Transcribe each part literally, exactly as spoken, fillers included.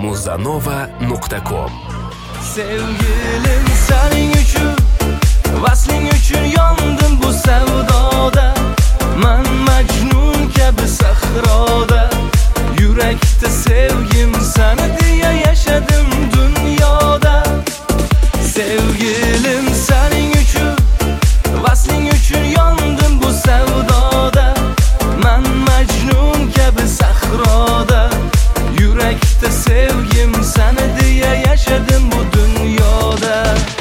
muzanova nuqta com. Sevgilim sening uchun, vasling uchun yondim bu savdoda. Men majnun kabi sahroda, yurakda sevgim seni diye yaşadım dünyada. Sevgilim sening uchun, vasling uchun yondim bu savdoda. Men majnun kabi sahroda, yurakda sevgim seni diye yaşadım bu dünyada.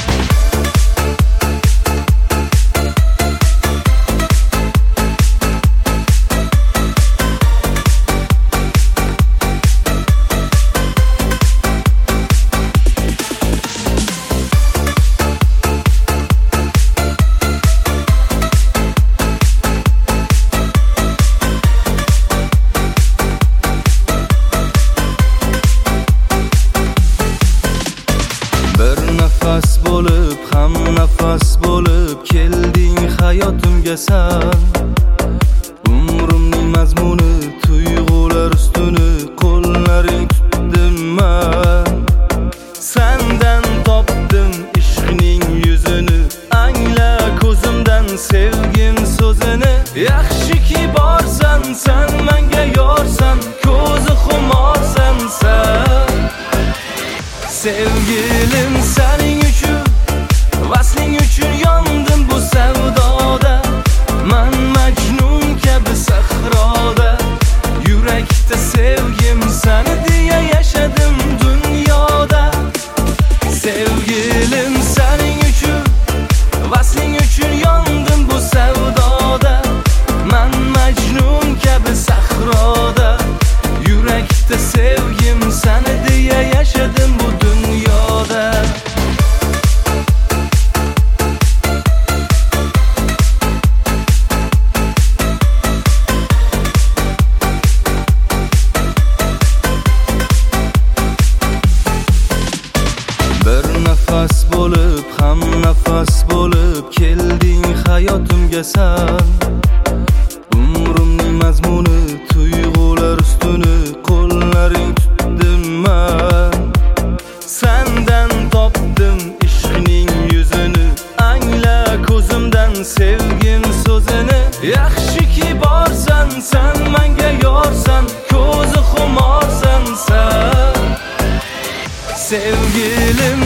Nafas bo'lib, ham nafas bo'lib kelding hayotimga sen. Umrimning mazmuni, tuyg'ular ustuni qo'llaring tutdim men. Sendan topdim ishqning yuzini, angla ko'zimdan sevgim so'zini. Yaxshiki borsan sen, menga yorsan, ko'zi xumorsan sen. Sevgilim sening uchun, vasling uchun yondim bu savdoda. Men majnun kabi sahroda, yurakda sevgim seni diye yaşadım dünyada. Sevgilim sening uchun, vasling uchun yondim bu savdoda. Men majnun kabi sahroda, yurakda sevgim seni diye yaşadım bu dünyada. Bir nafas bo'lib, ham nafas bo'lib kelding hayotimga sen. Umrimning mazmuni, tuyg'ular ustuni qo'llaring tutdim men. Sendan topdim ishqning yuzini, angla ko'zimdan sevgim so'zini. Yaxshiki borsan sen, menga yorsan, ko'zi xumorsan sen. Sevgilim